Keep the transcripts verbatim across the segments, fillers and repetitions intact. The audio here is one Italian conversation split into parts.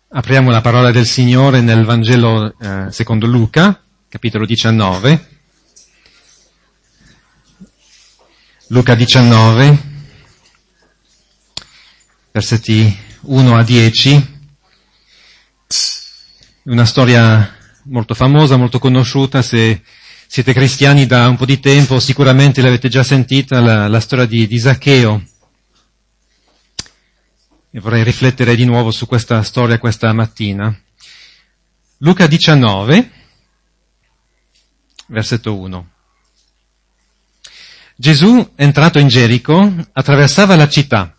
Apriamo la parola del Signore nel Vangelo eh, secondo Luca, capitolo diciannove. Luca diciannove, versetti uno a dieci. Una storia molto famosa, molto conosciuta. Se siete cristiani da un po' di tempo sicuramente l'avete già sentita, la, la storia di, di Zaccheo. E vorrei riflettere di nuovo su questa storia questa mattina. Luca diciannove, versetto uno. Gesù, entrato in Gerico, attraversava la città.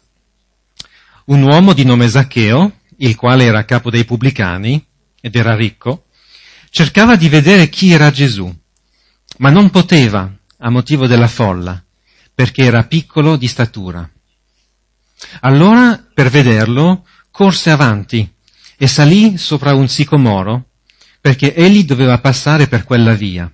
Un uomo di nome Zaccheo, il quale era capo dei pubblicani ed era ricco, cercava di vedere chi era Gesù, ma non poteva a motivo della folla, perché era piccolo di statura. Allora, per vederlo, corse avanti e salì sopra un sicomoro, perché egli doveva passare per quella via.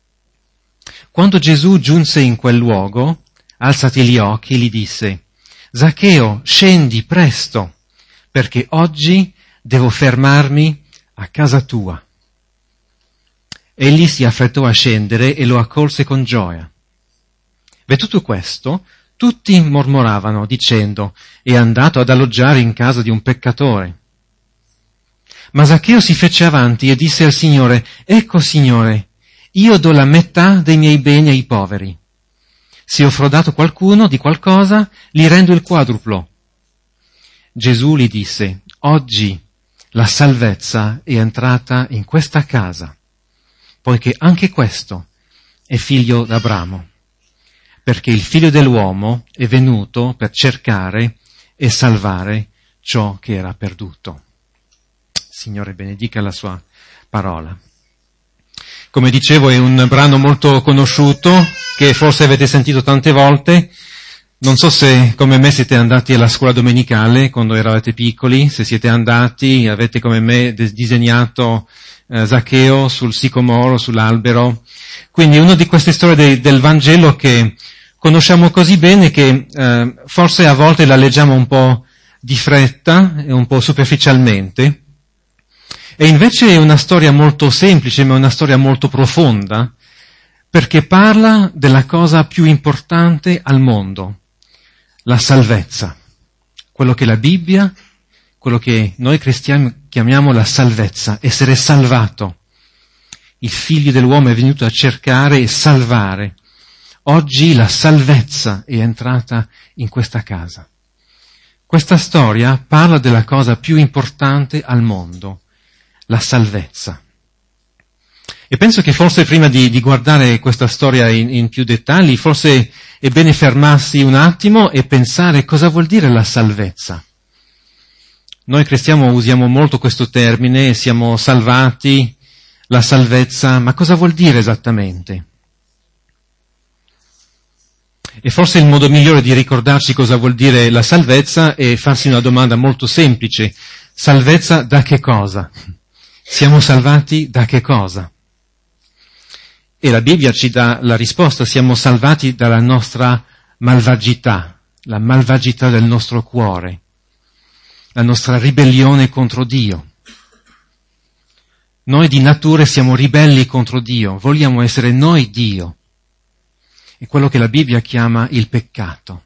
Quando Gesù giunse in quel luogo, alzati gli occhi, gli disse: Zaccheo, scendi presto, perché oggi devo fermarmi a casa tua. Egli si affrettò a scendere e lo accolse con gioia. Veduto questo, tutti mormoravano, dicendo: è andato ad alloggiare in casa di un peccatore. Ma Zaccheo si fece avanti e disse al Signore: ecco, Signore, io do la metà dei miei beni ai poveri. Se ho frodato qualcuno di qualcosa, gli rendo il quadruplo. Gesù gli disse: oggi la salvezza è entrata in questa casa, poiché anche questo è figlio d'Abramo. Perché il Figlio dell'uomo è venuto per cercare e salvare ciò che era perduto. Signore benedica la sua parola. Come dicevo, è un brano molto conosciuto, che forse avete sentito tante volte. Non so se come me siete andati alla scuola domenicale quando eravate piccoli, se siete andati, avete come me disegnato eh, Zaccheo sul sicomoro, sull'albero. Quindi una di queste storie de, del Vangelo che conosciamo così bene che eh, forse a volte la leggiamo un po' di fretta e un po' superficialmente. E invece è una storia molto semplice, ma una storia molto profonda, perché parla della cosa più importante al mondo, la salvezza. Quello che la Bibbia, quello che noi cristiani chiamiamo la salvezza, essere salvato. Il Figlio dell'uomo è venuto a cercare e salvare. Oggi la salvezza è entrata in questa casa. Questa storia parla della cosa più importante al mondo, la salvezza. E penso che forse prima di, di guardare questa storia in, in più dettagli, forse è bene fermarsi un attimo e pensare cosa vuol dire la salvezza. Noi cristiani usiamo molto questo termine, siamo salvati, la salvezza, ma cosa vuol dire esattamente? E forse il modo migliore di ricordarci cosa vuol dire la salvezza è farsi una domanda molto semplice. Salvezza da che cosa? Siamo salvati da che cosa? E la Bibbia ci dà la risposta: siamo salvati dalla nostra malvagità, la malvagità del nostro cuore, la nostra ribellione contro Dio. Noi di natura siamo ribelli contro Dio, vogliamo essere noi Dio. È quello che la Bibbia chiama il peccato.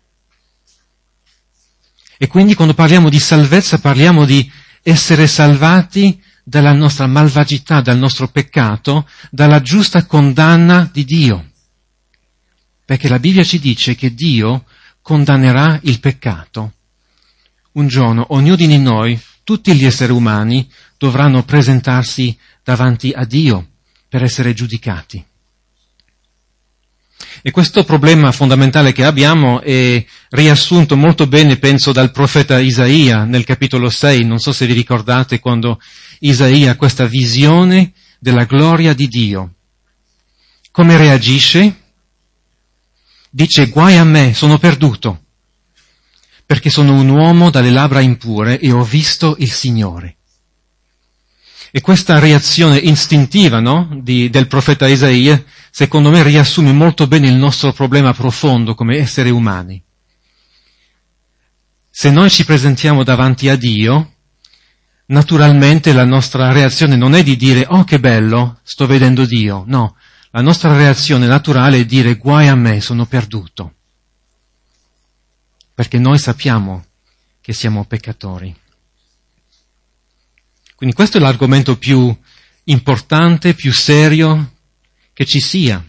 E quindi quando parliamo di salvezza parliamo di essere salvati dalla nostra malvagità, dal nostro peccato, dalla giusta condanna di Dio. Perché la Bibbia ci dice che Dio condannerà il peccato. Un giorno ognuno di noi, tutti gli esseri umani, dovranno presentarsi davanti a Dio per essere giudicati. E questo problema fondamentale che abbiamo è riassunto molto bene, penso, dal profeta Isaia nel capitolo sei. Non so se vi ricordate quando Isaia ha questa visione della gloria di Dio. Come reagisce? Dice: guai a me, sono perduto, perché sono un uomo dalle labbra impure e ho visto il Signore. E questa reazione istintiva, no, di, del profeta Isaia, secondo me riassume molto bene il nostro problema profondo come esseri umani. Se noi ci presentiamo davanti a Dio, naturalmente la nostra reazione non è di dire «Oh, che bello, sto vedendo Dio». No, la nostra reazione naturale è dire «Guai a me, sono perduto». Perché noi sappiamo che siamo peccatori. Quindi questo è l'argomento più importante, più serio che ci sia.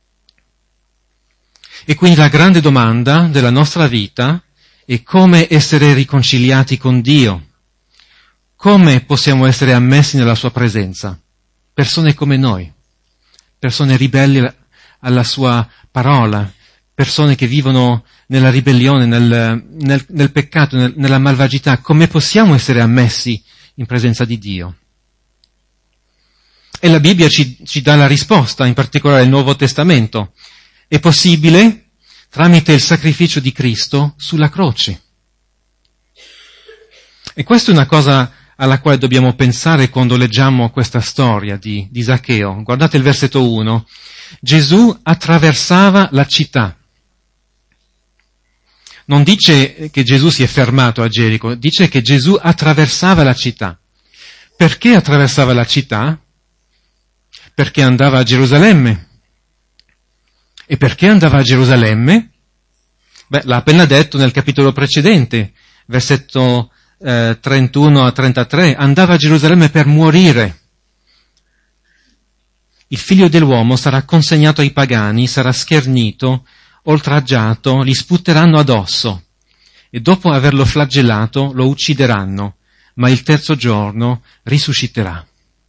E quindi la grande domanda della nostra vita è come essere riconciliati con Dio. Come possiamo essere ammessi nella sua presenza? Persone come noi, persone ribelli alla sua parola, persone che vivono nella ribellione, nel, nel, nel peccato, nel, nella malvagità. Come possiamo essere ammessi in presenza di Dio? E la Bibbia ci, ci dà la risposta, in particolare il Nuovo Testamento. È possibile tramite il sacrificio di Cristo sulla croce. E questa è una cosa alla quale dobbiamo pensare quando leggiamo questa storia di, di Zaccheo. Guardate il versetto uno. Gesù attraversava la città. Non dice che Gesù si è fermato a Gerico, dice che Gesù attraversava la città. Perché attraversava la città? Perché andava a Gerusalemme. E perché andava a Gerusalemme? Beh, l'ha appena detto nel capitolo precedente, versetto eh, trentuno a trentatré, andava a Gerusalemme per morire. Il figlio dell'uomo sarà consegnato ai pagani, sarà schernito, oltraggiato, gli sputteranno addosso e dopo averlo flagellato lo uccideranno, ma il terzo giorno risusciterà.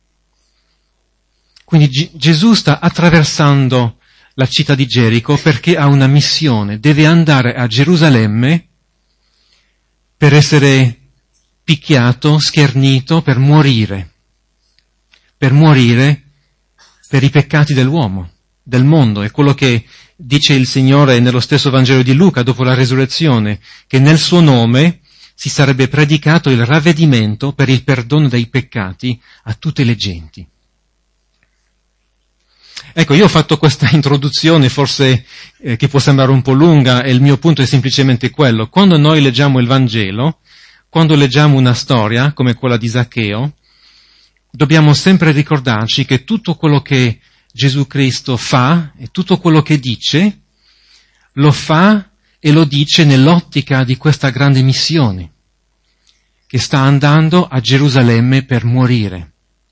Quindi G- Gesù sta attraversando la città di Gerico perché ha una missione, deve andare a Gerusalemme per essere picchiato, schernito, per morire, per morire per i peccati dell'uomo, del mondo. È quello che dice il Signore nello stesso Vangelo di Luca dopo la resurrezione, che nel suo nome si sarebbe predicato il ravvedimento per il perdono dei peccati a tutte le genti. Ecco, io ho fatto questa introduzione forse eh, che può sembrare un po' lunga e il mio punto è semplicemente quello. Quando noi leggiamo il Vangelo, quando leggiamo una storia come quella di Zaccheo, dobbiamo sempre ricordarci che tutto quello che Gesù Cristo fa e tutto quello che dice, lo fa e lo dice nell'ottica di questa grande missione, che sta andando a Gerusalemme per morire.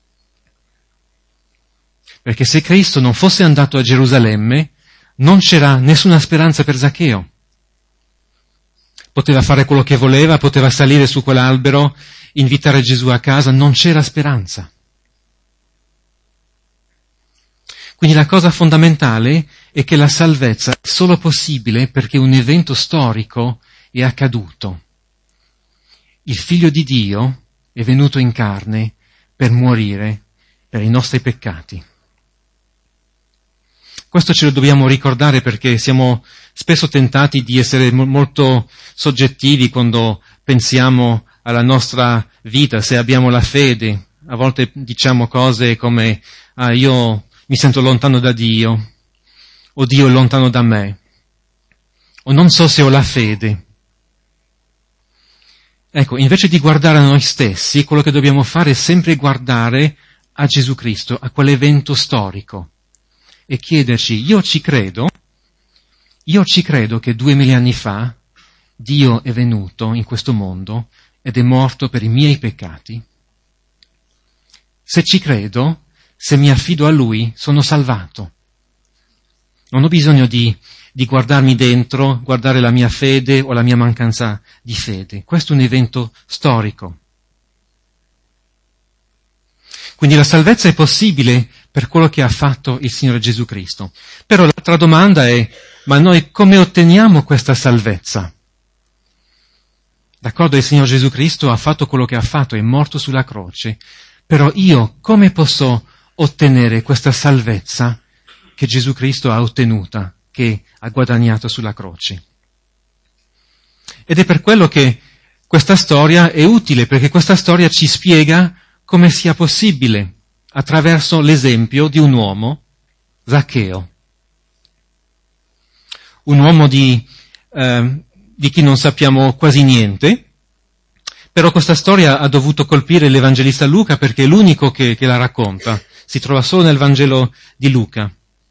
Perché se Cristo non fosse andato a Gerusalemme, non c'era nessuna speranza per Zaccheo. Poteva fare quello che voleva, poteva salire su quell'albero, invitare Gesù a casa, non c'era speranza. Quindi la cosa fondamentale è che la salvezza è solo possibile perché un evento storico è accaduto. Il Figlio di Dio è venuto in carne per morire per i nostri peccati. Questo ce lo dobbiamo ricordare perché siamo spesso tentati di essere molto soggettivi quando pensiamo alla nostra vita, se abbiamo la fede. A volte diciamo cose come ah, io mi sento lontano da Dio, o Dio è lontano da me, o non so se ho la fede. Ecco, invece di guardare a noi stessi, quello che dobbiamo fare è sempre guardare a Gesù Cristo, a quell'evento storico, e chiederci, io ci credo, io ci credo che duemila anni fa Dio è venuto in questo mondo ed è morto per i miei peccati. Se ci credo, se mi affido a Lui, sono salvato. Non ho bisogno di, di guardarmi dentro, guardare la mia fede o la mia mancanza di fede. Questo è un evento storico. Quindi la salvezza è possibile per quello che ha fatto il Signore Gesù Cristo. Però l'altra domanda è, ma noi come otteniamo questa salvezza? D'accordo, il Signore Gesù Cristo ha fatto quello che ha fatto, è morto sulla croce, però io come posso ottenere questa salvezza che Gesù Cristo ha ottenuta, che ha guadagnato sulla croce? Ed è per quello che questa storia è utile, perché questa storia ci spiega come sia possibile attraverso l'esempio di un uomo, Zaccheo. Un uomo di, eh, di chi non sappiamo quasi niente, Però questa storia ha dovuto colpire l'Evangelista Luca perché è l'unico che, che la racconta. Si trova solo nel Vangelo di Luca.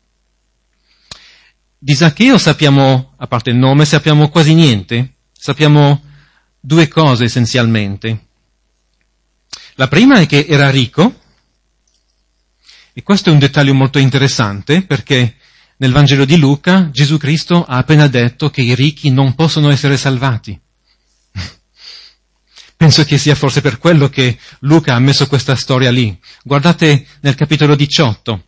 Di Zaccheo sappiamo, a parte il nome, sappiamo quasi niente. Sappiamo due cose essenzialmente. La prima è che era ricco, e questo è un dettaglio molto interessante perché nel Vangelo di Luca Gesù Cristo ha appena detto che i ricchi non possono essere salvati. Penso che sia forse per quello che Luca ha messo questa storia lì. Guardate nel capitolo diciotto,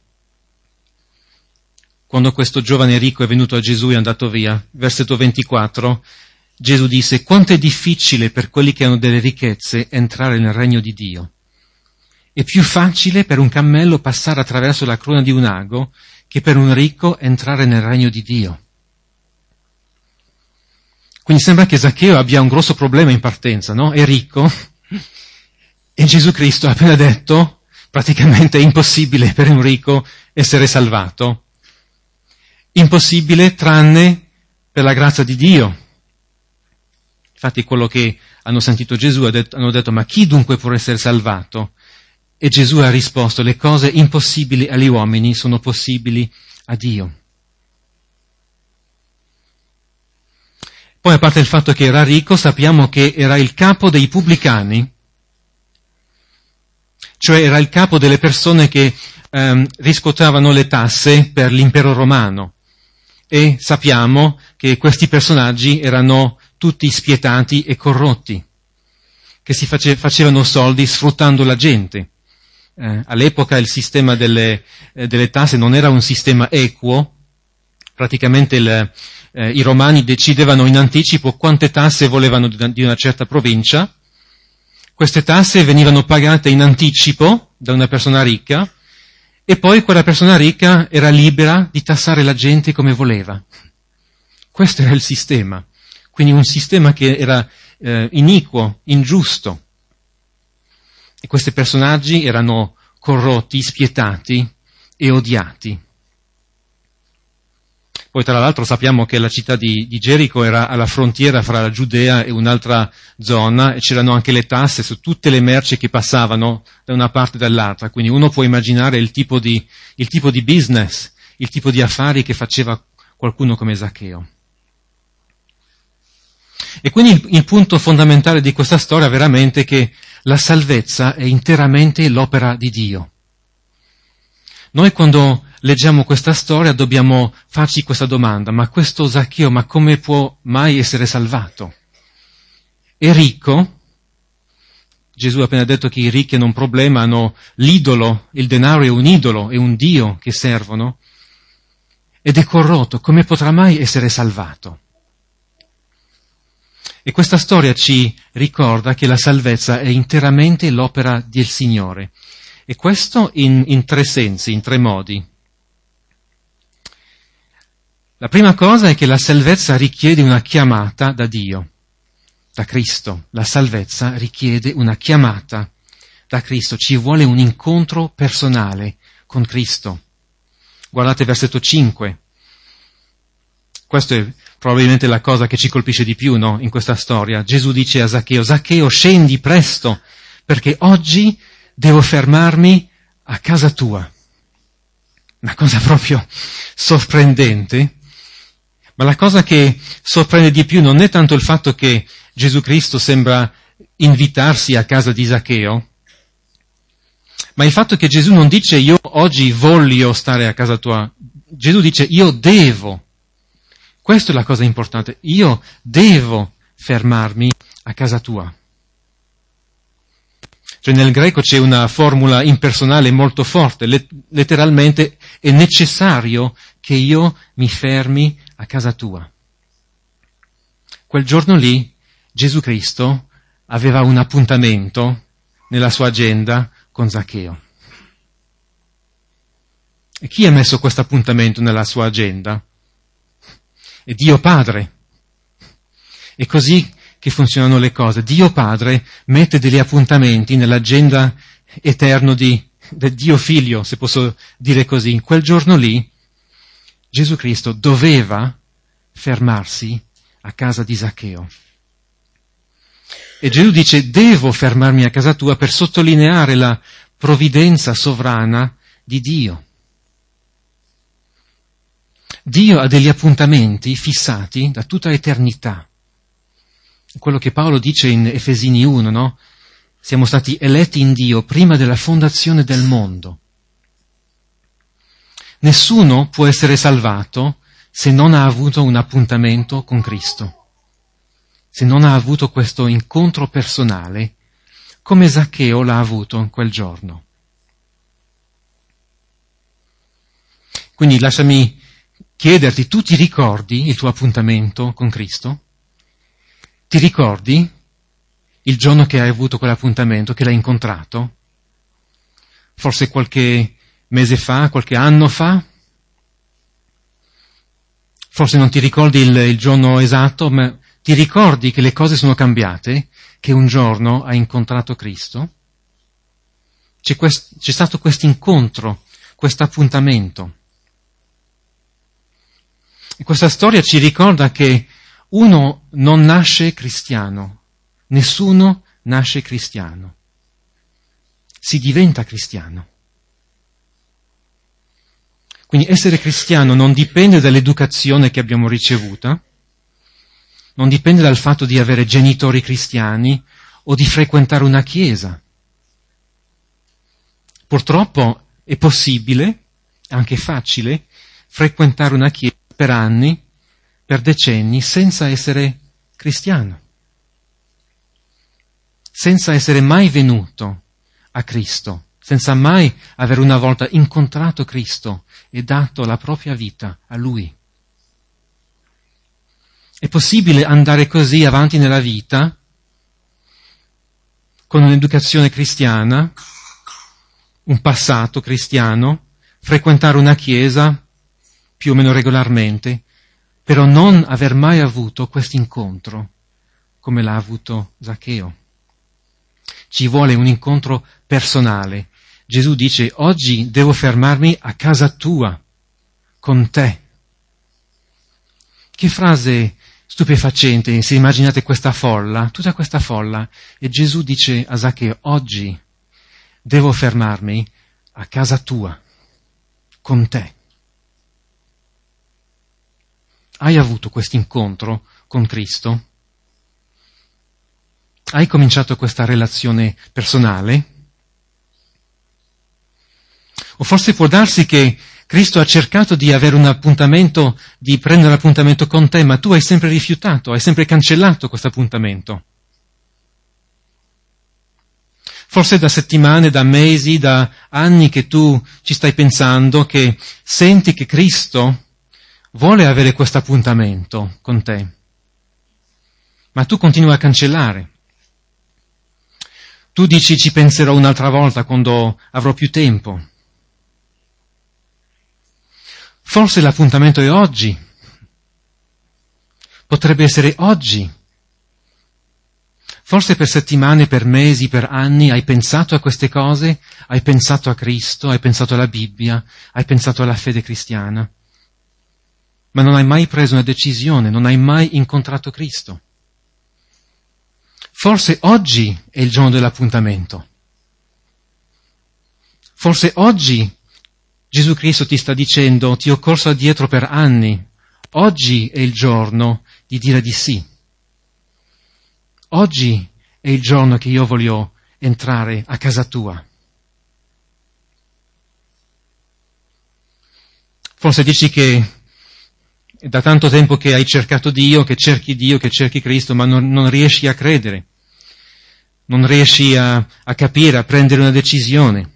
quando questo giovane ricco è venuto a Gesù e è andato via, versetto ventiquattro, Gesù disse: quanto è difficile per quelli che hanno delle ricchezze entrare nel regno di Dio. È più facile per un cammello passare attraverso la cruna di un ago che per un ricco entrare nel regno di Dio. Quindi sembra che Zaccheo abbia un grosso problema in partenza, no? È ricco e Gesù Cristo ha appena detto praticamente è impossibile per un ricco essere salvato. Impossibile tranne per la grazia di Dio. Infatti quello che hanno sentito Gesù hanno detto: ma chi dunque può essere salvato? E Gesù ha risposto: le cose impossibili agli uomini sono possibili a Dio. Poi, a parte il fatto che era ricco, sappiamo che era il capo dei pubblicani, cioè era il capo delle persone che ehm, riscuotevano le tasse per l'impero romano. E sappiamo che questi personaggi erano tutti spietati e corrotti, che si face, facevano soldi sfruttando la gente. Eh, all'epoca il sistema delle, eh, delle tasse non era un sistema equo, praticamente il, eh, i romani decidevano in anticipo quante tasse volevano di una certa provincia, queste tasse venivano pagate in anticipo da una persona ricca e poi quella persona ricca era libera di tassare la gente come voleva. Questo era il sistema, quindi un sistema che era eh, iniquo, ingiusto. E questi personaggi erano corrotti, spietati e odiati. Poi tra l'altro sappiamo che la città di, di Gerico era alla frontiera fra la Giudea e un'altra zona e c'erano anche le tasse su tutte le merci che passavano da una parte e dall'altra. Quindi uno può immaginare il tipo di, il tipo di business, il tipo di affari che faceva qualcuno come Zaccheo. E quindi il, il punto fondamentale di questa storia è veramente che la salvezza è interamente l'opera di Dio. Noi quando leggiamo questa storia dobbiamo farci questa domanda: ma questo Zaccheo, ma come può mai essere salvato? È ricco? Gesù ha appena detto che i ricchi hanno un problema, hanno l'idolo, il denaro è un idolo, è un Dio che servono, ed è corrotto, come potrà mai essere salvato? E questa storia ci ricorda che la salvezza è interamente l'opera del Signore. E questo in, in tre sensi, in tre modi. La prima cosa è che la salvezza richiede una chiamata da Dio, da Cristo. La salvezza richiede una chiamata da Cristo. Ci vuole un incontro personale con Cristo. Guardate versetto cinque. Questo è probabilmente la cosa che ci colpisce di più, no? In questa storia. Gesù dice a Zaccheo: Zaccheo, scendi presto, perché oggi devo fermarmi a casa tua. Una cosa proprio sorprendente. Ma la cosa che sorprende di più non è tanto il fatto che Gesù Cristo sembra invitarsi a casa di Zaccheo, ma il fatto che Gesù non dice io oggi voglio stare a casa tua. Gesù dice io devo. Questa è la cosa importante. Io devo fermarmi a casa tua. Cioè nel greco c'è una formula impersonale molto forte, letteralmente è necessario che io mi fermi a casa tua. Quel giorno lì Gesù Cristo aveva un appuntamento nella sua agenda con Zaccheo. E chi ha messo questo appuntamento nella sua agenda? È Dio Padre. È così che funzionano le cose. Dio Padre mette degli appuntamenti nell'agenda eterno di, del Dio Figlio, se posso dire così. In quel giorno lì Gesù Cristo doveva fermarsi a casa di Zaccheo. E Gesù dice: devo fermarmi a casa tua per sottolineare la provvidenza sovrana di Dio. Dio ha degli appuntamenti fissati da tutta l'eternità. Quello che Paolo dice in Efesini uno, no? Siamo stati eletti in Dio prima della fondazione del mondo. Nessuno può essere salvato se non ha avuto un appuntamento con Cristo, se non ha avuto questo incontro personale, come Zaccheo l'ha avuto in quel giorno. Quindi lasciami chiederti, tu ti ricordi il tuo appuntamento con Cristo? Ti ricordi il giorno che hai avuto quell'appuntamento, che l'hai incontrato? Forse qualche mese fa, qualche anno fa? Forse non ti ricordi il, il giorno esatto, ma ti ricordi che le cose sono cambiate, che un giorno hai incontrato Cristo? C'è, quest, c'è stato questo incontro, questo appuntamento. E questa storia ci ricorda che uno non nasce cristiano, nessuno nasce cristiano, si diventa cristiano. Quindi essere cristiano non dipende dall'educazione che abbiamo ricevuta, non dipende dal fatto di avere genitori cristiani o di frequentare una chiesa. Purtroppo è possibile, anche facile, frequentare una chiesa per anni, per decenni, senza essere cristiano, senza essere mai venuto a Cristo, senza mai aver una volta incontrato Cristo e dato la propria vita a Lui. È possibile andare così avanti nella vita, con un'educazione cristiana, un passato cristiano, frequentare una chiesa più o meno regolarmente, però non aver mai avuto questo incontro come l'ha avuto Zaccheo. Ci vuole un incontro personale. Gesù dice: oggi devo fermarmi a casa tua, con te. Che frase stupefacente, se immaginate questa folla, tutta questa folla, e Gesù dice a Zaccheo: oggi devo fermarmi a casa tua, con te. Hai avuto questo incontro con Cristo? Hai cominciato questa relazione personale? O forse può darsi che Cristo ha cercato di avere un appuntamento, di prendere l'appuntamento con te, ma tu hai sempre rifiutato, hai sempre cancellato questo appuntamento. Forse da settimane, da mesi, da anni che tu ci stai pensando, che senti che Cristo vuole avere questo appuntamento con te, ma tu continui a cancellare. Tu dici: ci penserò un'altra volta quando avrò più tempo. Forse l'appuntamento è oggi. Potrebbe essere oggi. Forse per settimane, per mesi, per anni hai pensato a queste cose, hai pensato a Cristo, hai pensato alla Bibbia, hai pensato alla fede cristiana, ma non hai mai preso una decisione, non hai mai incontrato Cristo. Forse oggi è il giorno dell'appuntamento. Forse oggi Gesù Cristo ti sta dicendo: ti ho corso addietro per anni, oggi è il giorno di dire di sì. Oggi è il giorno che io voglio entrare a casa tua. Forse dici che è da tanto tempo che hai cercato Dio, che cerchi Dio, che cerchi Cristo, ma non, non riesci a credere, non riesci a, a capire, a prendere una decisione.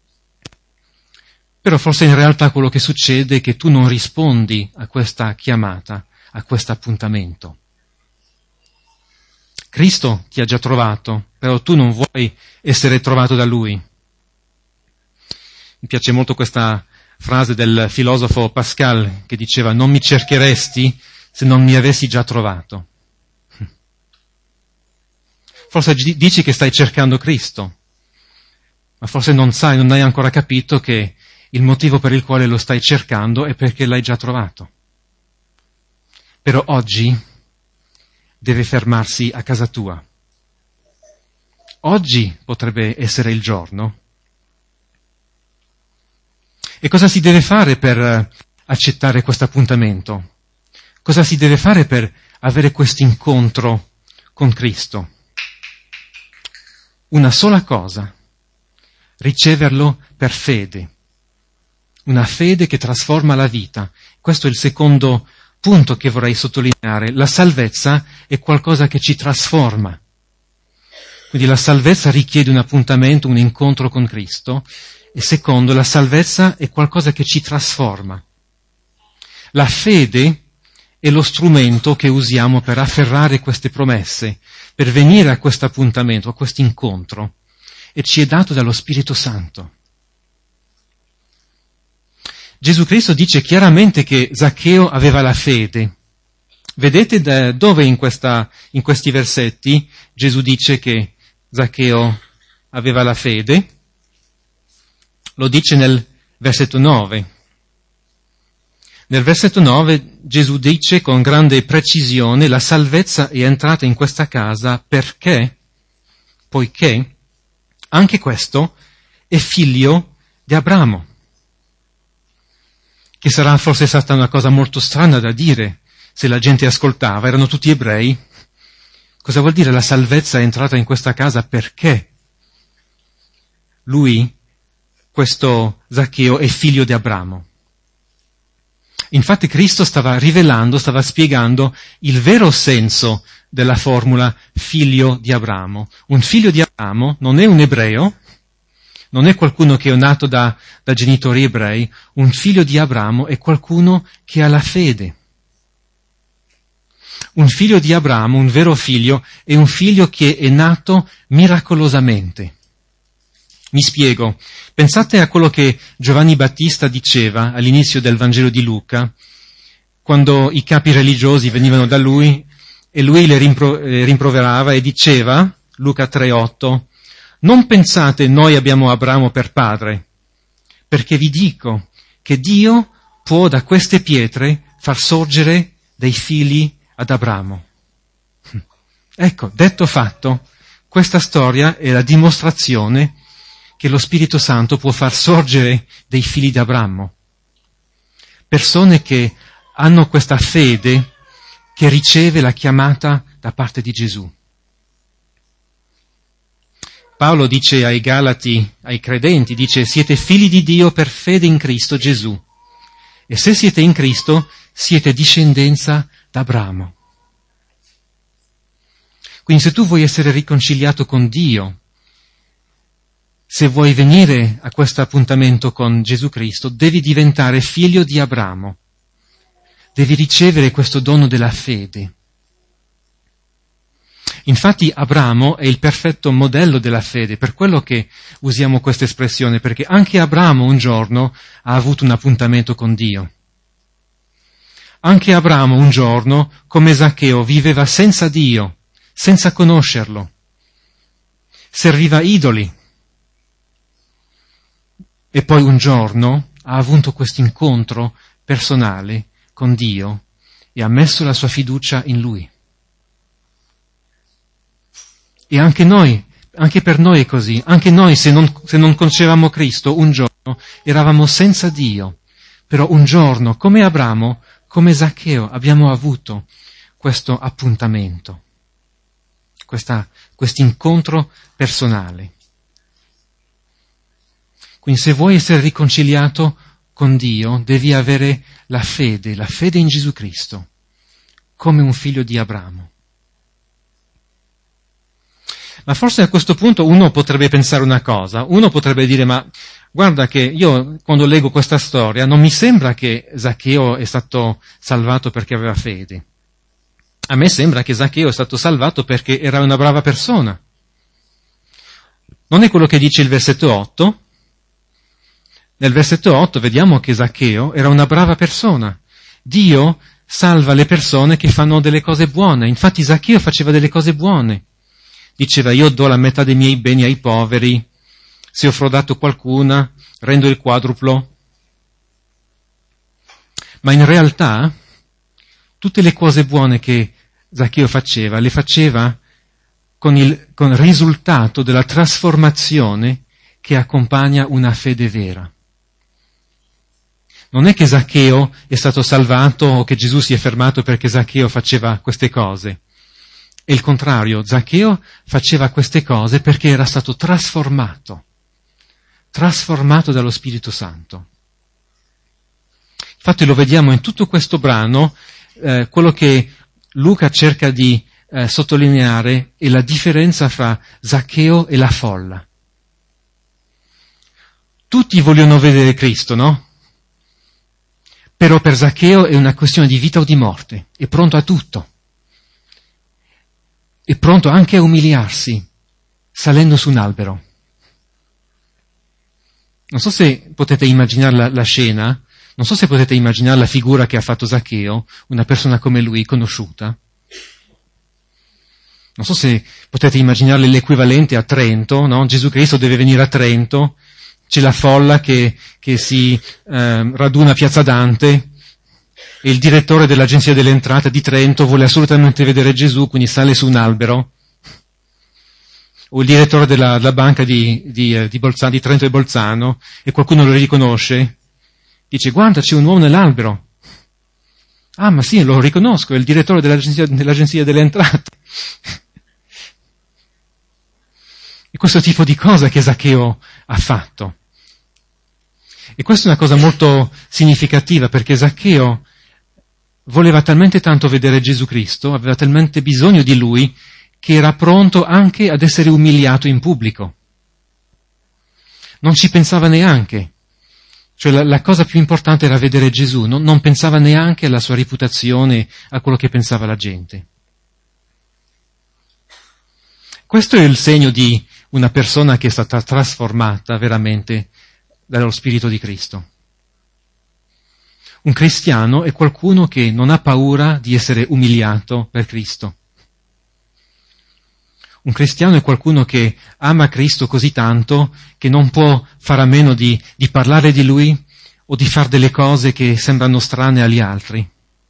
Però forse in realtà quello che succede è che tu non rispondi a questa chiamata, a questo appuntamento. Cristo ti ha già trovato, però tu non vuoi essere trovato da Lui. Mi piace molto questa frase del filosofo Pascal che diceva: non mi cercheresti se non mi avessi già trovato. Forse dici che stai cercando Cristo, ma forse non sai, non hai ancora capito che il motivo per il quale lo stai cercando è perché l'hai già trovato. Però oggi deve fermarsi a casa tua. oggi potrebbe essere il giorno. E cosa si deve fare per accettare questo appuntamento? Cosa si deve fare per avere questo incontro con Cristo? Una sola cosa: riceverlo per fede. Una fede che trasforma la vita. Questo è il secondo punto che vorrei sottolineare. La salvezza è qualcosa che ci trasforma. Quindi la salvezza richiede un appuntamento, un incontro con Cristo. E secondo, la salvezza è qualcosa che ci trasforma. La fede è lo strumento che usiamo per afferrare queste promesse, per venire a questo appuntamento, a questo incontro, e ci è dato dallo Spirito Santo. Gesù Cristo dice chiaramente che Zaccheo aveva la fede. Vedete da dove in, questa, in questi versetti Gesù dice che Zaccheo aveva la fede? Lo dice nel versetto nove. Nel versetto nove Gesù dice con grande precisione: la salvezza è entrata in questa casa perché, poiché, anche questo è figlio di Abramo. Che sarà forse stata una cosa molto strana da dire se la gente ascoltava, erano tutti ebrei. Cosa vuol dire la salvezza è entrata in questa casa perché? Lui, questo Zaccheo, è figlio di Abramo. Infatti Cristo stava rivelando, stava spiegando il vero senso della formula figlio di Abramo. Un figlio di Abramo non è un ebreo, non è qualcuno che è nato da, da genitori ebrei. Un figlio di Abramo è qualcuno che ha la fede. Un figlio di Abramo, un vero figlio, è un figlio che è nato miracolosamente. Mi spiego. Pensate a quello che Giovanni Battista diceva all'inizio del Vangelo di Luca, quando i capi religiosi venivano da lui e lui le rimpro- eh, rimproverava e diceva, Luca tre otto, non pensate noi abbiamo Abramo per padre, perché vi dico che Dio può da queste pietre far sorgere dei figli ad Abramo. Ecco, detto fatto, questa storia è la dimostrazione che lo Spirito Santo può far sorgere dei figli di Abramo. Persone che hanno questa fede che riceve la chiamata da parte di Gesù. Paolo dice ai Galati, ai credenti, dice: siete figli di Dio per fede in Cristo Gesù. E se siete in Cristo, siete discendenza d'Abramo. Quindi se tu vuoi essere riconciliato con Dio, se vuoi venire a questo appuntamento con Gesù Cristo, devi diventare figlio di Abramo. Devi ricevere questo dono della fede. Infatti Abramo è il perfetto modello della fede, per quello che usiamo questa espressione, perché anche Abramo un giorno ha avuto un appuntamento con Dio. Anche Abramo un giorno, come Zaccheo, viveva senza Dio, senza conoscerlo. Serviva idoli. E poi un giorno ha avuto questo incontro personale con Dio e ha messo la sua fiducia in Lui. E anche noi, anche per noi è così. Anche noi, se non, se non conoscevamo Cristo, un giorno eravamo senza Dio. Però un giorno, come Abramo, come Zaccheo, abbiamo avuto questo appuntamento, questo incontro personale. Quindi se vuoi essere riconciliato con Dio, devi avere la fede, la fede in Gesù Cristo, come un figlio di Abramo. Ma forse a questo punto uno potrebbe pensare una cosa, uno potrebbe dire: ma guarda che io quando leggo questa storia non mi sembra che Zaccheo è stato salvato perché aveva fede. A me sembra che Zaccheo è stato salvato perché era una brava persona. Non è quello che dice il versetto otto? Nel versetto otto vediamo che Zaccheo era una brava persona. Dio salva le persone che fanno delle cose buone. Infatti Zaccheo faceva delle cose buone. Diceva: io do la metà dei miei beni ai poveri, se ho frodato qualcuna rendo il quadruplo. Ma in realtà tutte le cose buone che Zaccheo faceva, le faceva con il con risultato della trasformazione che accompagna una fede vera. Non è che Zaccheo è stato salvato o che Gesù si è fermato perché Zaccheo faceva queste cose. È il contrario, Zaccheo faceva queste cose perché era stato trasformato, trasformato dallo Spirito Santo. Infatti lo vediamo in tutto questo brano, eh, quello che Luca cerca di eh, sottolineare è la differenza fra Zaccheo e la folla. Tutti vogliono vedere Cristo, no? Però per Zaccheo è una questione di vita o di morte, è pronto a tutto. È pronto anche a umiliarsi, salendo su un albero. Non so se potete immaginare la, la scena, non so se potete immaginare la figura che ha fatto Zaccheo, una persona come lui, conosciuta. Non so se potete immaginare l'equivalente a Trento, no? Gesù Cristo deve venire a Trento, c'è la folla che, che si eh, raduna a Piazza Dante, e il direttore dell'Agenzia delle Entrate di Trento vuole assolutamente vedere Gesù, quindi sale su un albero. O il direttore della, della banca di, di, di, Bolzano, di Trento e Bolzano, e qualcuno lo riconosce, dice: guarda, c'è un uomo nell'albero. Ah, ma sì, lo riconosco, è il direttore dell'Agenzia, dell'Agenzia delle Entrate. E questo tipo di cosa che Zaccheo ha fatto. E questa è una cosa molto significativa, perché Zaccheo voleva talmente tanto vedere Gesù Cristo, aveva talmente bisogno di Lui, che era pronto anche ad essere umiliato in pubblico. Non ci pensava neanche. Cioè la, la cosa più importante era vedere Gesù, non, non pensava neanche alla sua reputazione, a quello che pensava la gente. Questo è il segno di una persona che è stata trasformata veramente dallo Spirito di Cristo. Un cristiano è qualcuno che non ha paura di essere umiliato per Cristo. Un cristiano è qualcuno che ama Cristo così tanto che non può fare a meno di, di parlare di Lui o di fare delle cose che sembrano strane agli altri.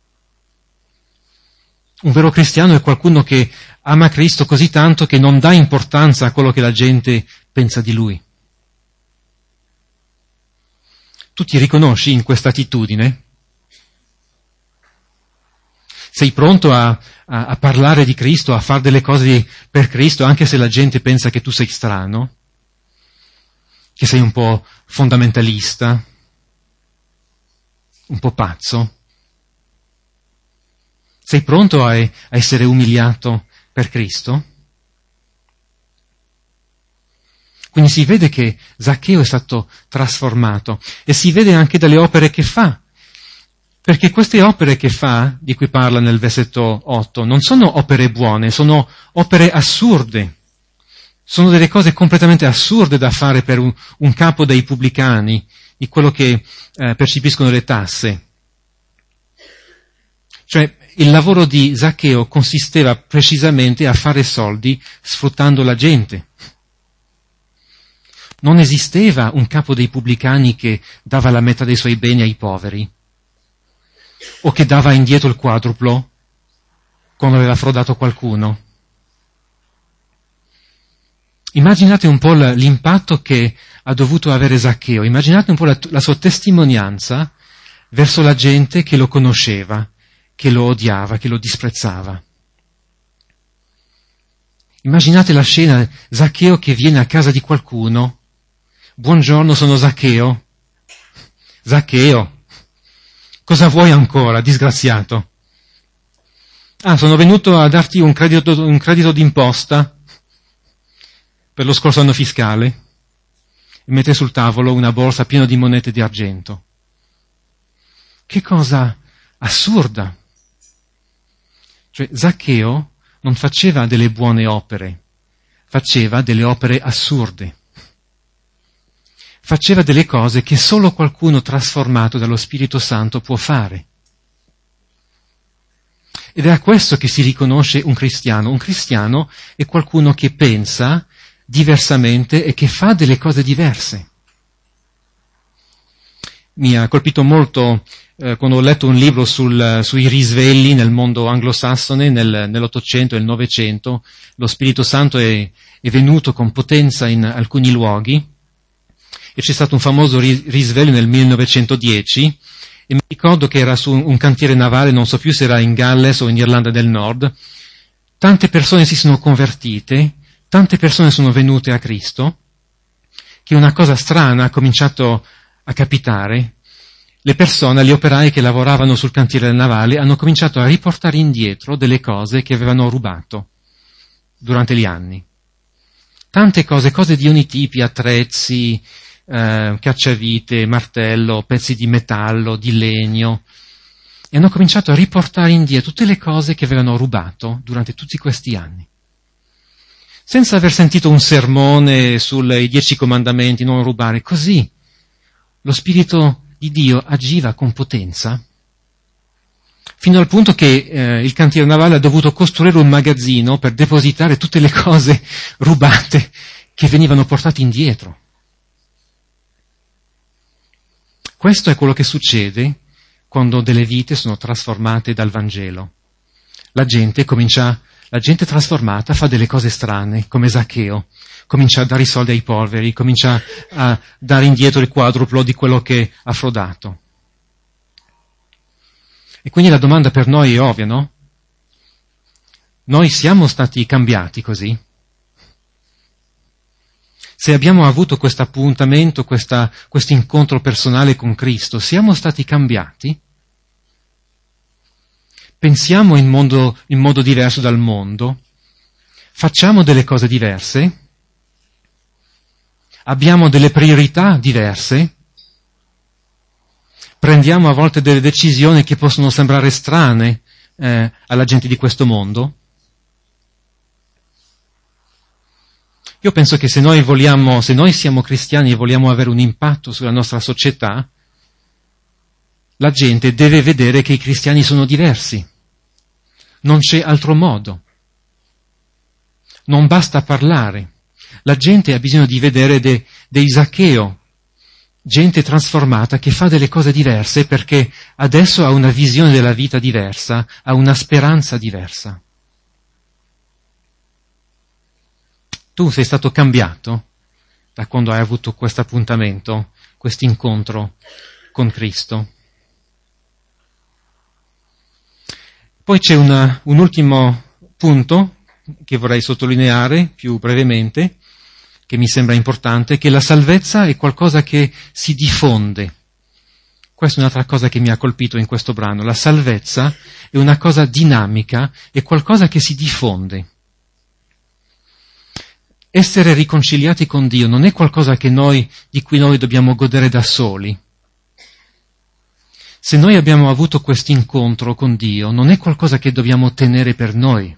Un vero cristiano è qualcuno che ama Cristo così tanto che non dà importanza a quello che la gente pensa di Lui. Tu ti riconosci in questa attitudine? Sei pronto a, a, a parlare di Cristo, a fare delle cose per Cristo, anche se la gente pensa che tu sei strano, che sei un po' fondamentalista, un po' pazzo? Sei pronto a, a essere umiliato per Cristo? Quindi si vede che Zaccheo è stato trasformato e si vede anche dalle opere che fa. Perché queste opere che fa, di cui parla nel versetto otto, non sono opere buone, sono opere assurde. Sono delle cose completamente assurde da fare per un, un capo dei pubblicani, di quello che eh, percepiscono le tasse. Cioè, il lavoro di Zaccheo consisteva precisamente a fare soldi sfruttando la gente. Non esisteva un capo dei pubblicani che dava la metà dei suoi beni ai poveri, o che dava indietro il quadruplo quando aveva frodato qualcuno. Immaginate un po' l'impatto che ha dovuto avere Zaccheo, immaginate un po' la, la sua testimonianza verso la gente che lo conosceva, che lo odiava, che lo disprezzava. Immaginate la scena, Zaccheo che viene a casa di qualcuno. Buongiorno, sono Zaccheo. Zaccheo, cosa vuoi ancora, disgraziato? Ah, sono venuto a darti un credito, un credito d'imposta per lo scorso anno fiscale. E mette sul tavolo una borsa piena di monete di argento. Che cosa assurda! Cioè, Zaccheo non faceva delle buone opere, faceva delle opere assurde. Faceva delle cose che solo qualcuno trasformato dallo Spirito Santo può fare. Ed è a questo che si riconosce un cristiano. Un cristiano è qualcuno che pensa diversamente e che fa delle cose diverse. mi ha colpito molto eh, quando ho letto un libro sul, sui risvegli nel mondo anglosassone nel, nell'Ottocento e nel Novecento. Lo Spirito Santo è, è venuto con potenza in alcuni luoghi e c'è stato un famoso ri, risveglio nel millenovecentodieci e mi ricordo che era su un cantiere navale, non so più se era in Galles o in Irlanda del Nord. Tante persone si sono convertite, tante persone sono venute a Cristo, che una cosa strana ha cominciato a capitare. Le persone, gli operai che lavoravano sul cantiere navale hanno cominciato a riportare indietro delle cose che avevano rubato durante gli anni. Tante cose, cose di ogni tipi, attrezzi, eh, cacciavite, martello, pezzi di metallo, di legno, e hanno cominciato a riportare indietro tutte le cose che avevano rubato durante tutti questi anni. Senza aver sentito un sermone sui dieci comandamenti, non rubare, così lo Spirito di Dio agiva con potenza, fino al punto che eh, il cantiere navale ha dovuto costruire un magazzino per depositare tutte le cose rubate che venivano portate indietro. Questo è quello che succede quando delle vite sono trasformate dal Vangelo. La gente comincia, la gente trasformata fa delle cose strane, come Zaccheo. Comincia a dare i soldi ai poveri, comincia a dare indietro il quadruplo di quello che ha frodato. E quindi la domanda per noi è ovvia, no? Noi siamo stati cambiati così? Se abbiamo avuto questo appuntamento, questo incontro personale con Cristo, siamo stati cambiati? Pensiamo in modo, in modo diverso dal mondo? Facciamo delle cose diverse? Abbiamo delle priorità diverse? Prendiamo a volte delle decisioni che possono sembrare strane eh, alla gente di questo mondo? Io penso che se noi vogliamo, se noi siamo cristiani e vogliamo avere un impatto sulla nostra società, la gente deve vedere che i cristiani sono diversi. Non c'è altro modo. Non basta parlare. La gente ha bisogno di vedere de, dei Zaccheo, gente trasformata che fa delle cose diverse perché adesso ha una visione della vita diversa, ha una speranza diversa. Tu sei stato cambiato da quando hai avuto questo appuntamento, questo incontro con Cristo. Poi c'è una, un ultimo punto che vorrei sottolineare più brevemente, che mi sembra importante, che la salvezza è qualcosa che si diffonde. Questa è un'altra cosa che mi ha colpito in questo brano. La salvezza è una cosa dinamica, è qualcosa che si diffonde. Essere riconciliati con Dio non è qualcosa che noi, di cui noi dobbiamo godere da soli. Se noi abbiamo avuto questo incontro con Dio, non è qualcosa che dobbiamo tenere per noi.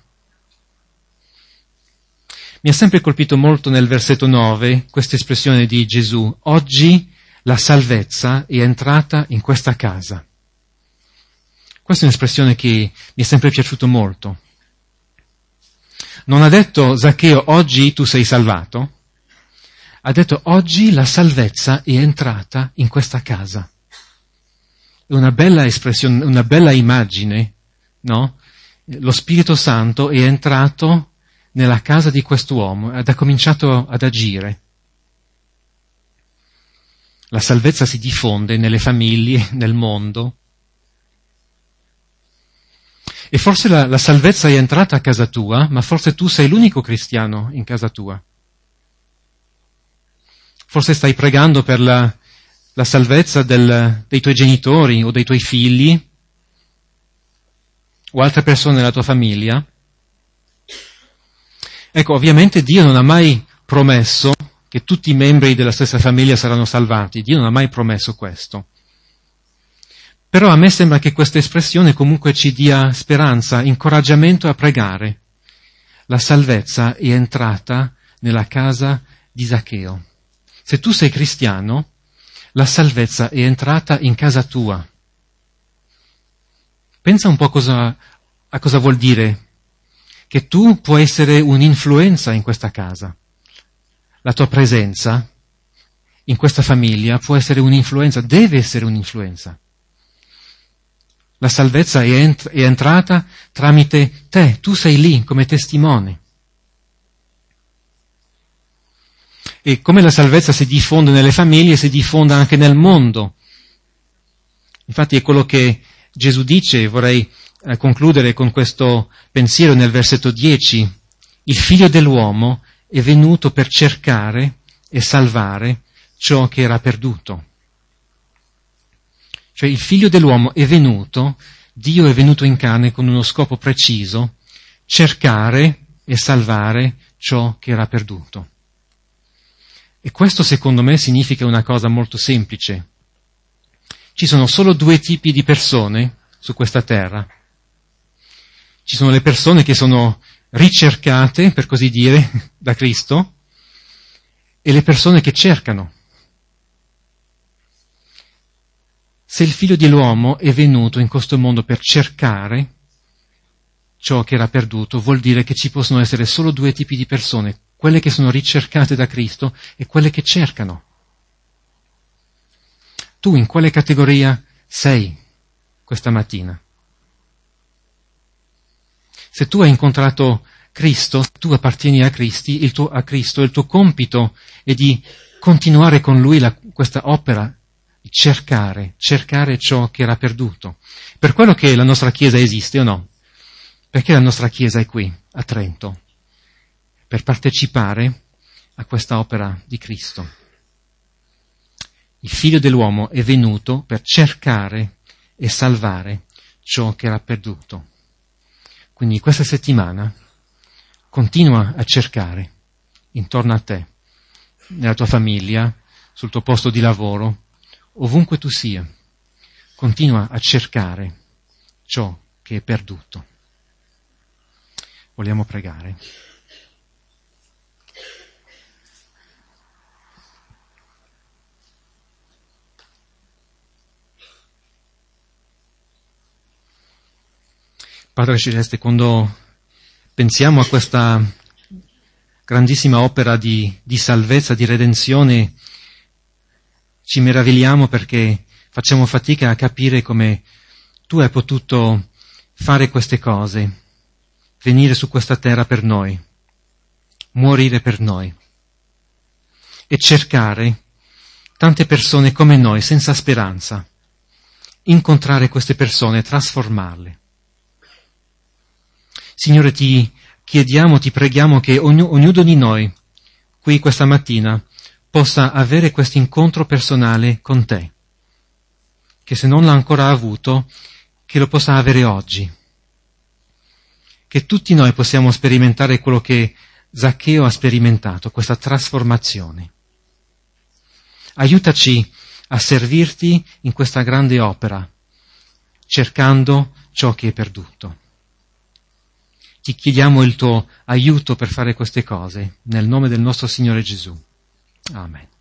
Mi ha sempre colpito molto nel versetto nove questa espressione di Gesù: oggi la salvezza è entrata in questa casa. Questa è un'espressione che mi è sempre piaciuto molto. Non ha detto Zaccheo oggi tu sei salvato, ha detto oggi la salvezza è entrata in questa casa. È una bella espressione, una bella immagine, no? Lo Spirito Santo è entrato nella casa di quest'uomo ed ha cominciato ad agire. La salvezza si diffonde nelle famiglie, nel mondo. E forse la, la salvezza è entrata a casa tua, ma forse tu sei l'unico cristiano in casa tua. Forse stai pregando per la, la salvezza del, dei tuoi genitori o dei tuoi figli o altre persone nella tua famiglia. Ecco, ovviamente Dio non ha mai promesso che tutti i membri della stessa famiglia saranno salvati. Dio non ha mai promesso questo. Però a me sembra che questa espressione comunque ci dia speranza, incoraggiamento a pregare. La salvezza è entrata nella casa di Zaccheo. Se tu sei cristiano, la salvezza è entrata in casa tua. Pensa un po' cosa, a cosa vuol dire che tu puoi essere un'influenza in questa casa. La tua presenza in questa famiglia può essere un'influenza, deve essere un'influenza. La salvezza è, ent- è entrata tramite te, tu sei lì come testimone. E come la salvezza si diffonde nelle famiglie, si diffonde anche nel mondo. Infatti è quello che Gesù dice, vorrei eh, concludere con questo pensiero nel versetto dieci. Il figlio dell'uomo è venuto per cercare e salvare ciò che era perduto. Cioè il figlio dell'uomo è venuto, Dio è venuto in carne con uno scopo preciso, cercare e salvare ciò che era perduto. E questo secondo me significa una cosa molto semplice. Ci sono solo due tipi di persone su questa terra. Ci sono le persone che sono ricercate, per così dire, da Cristo, e le persone che cercano. Se il figlio dell'uomo è venuto in questo mondo per cercare ciò che era perduto, vuol dire che ci possono essere solo due tipi di persone, quelle che sono ricercate da Cristo e quelle che cercano. Tu in quale categoria sei questa mattina? Se tu hai incontrato Cristo, tu appartieni a, Cristi, il tuo, a Cristo, il tuo compito è di continuare con Lui la, questa opera, di cercare, cercare ciò che era perduto. Per quello che la nostra Chiesa esiste o no? Perché la nostra Chiesa è qui, a Trento, per partecipare a questa opera di Cristo. Il Figlio dell'uomo è venuto per cercare e salvare ciò che era perduto. Quindi questa settimana continua a cercare intorno a te, nella tua famiglia, sul tuo posto di lavoro, ovunque tu sia. Continua a cercare ciò che è perduto. Vogliamo pregare. Padre Celeste, quando pensiamo a questa grandissima opera di, di salvezza, di redenzione, ci meravigliamo perché facciamo fatica a capire come tu hai potuto fare queste cose, venire su questa terra per noi, morire per noi e cercare tante persone come noi, senza speranza, incontrare queste persone, trasformarle. Signore, ti chiediamo, ti preghiamo che ognu- ognuno di noi, qui questa mattina, possa avere questo incontro personale con te, che se non l'ha ancora avuto, che lo possa avere oggi. Che tutti noi possiamo sperimentare quello che Zaccheo ha sperimentato, questa trasformazione. Aiutaci a servirti in questa grande opera, cercando ciò che è perduto. Ti chiediamo il tuo aiuto per fare queste cose, nel nome del nostro Signore Gesù. Amen.